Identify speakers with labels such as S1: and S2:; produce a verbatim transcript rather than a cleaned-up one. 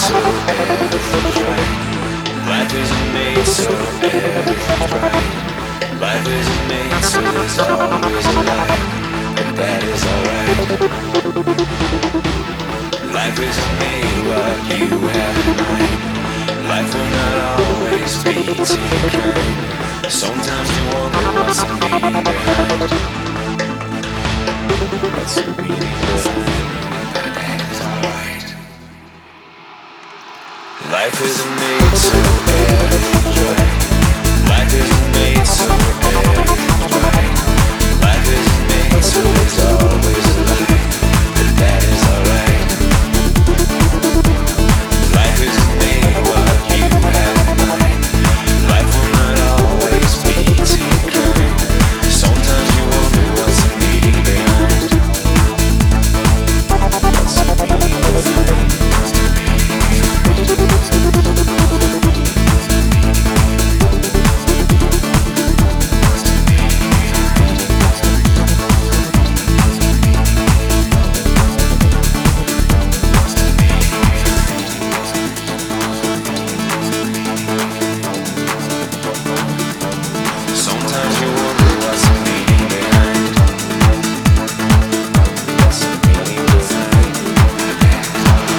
S1: so everything's right. Life isn't made so everything's right. Life isn't made so it's always a lie, and that is alright. Life isn't made what you have in mind. Life will not always be to your kind. Sometimes you wonder what's the meaning behind. What's the meaning behind? That is alright. Life isn't made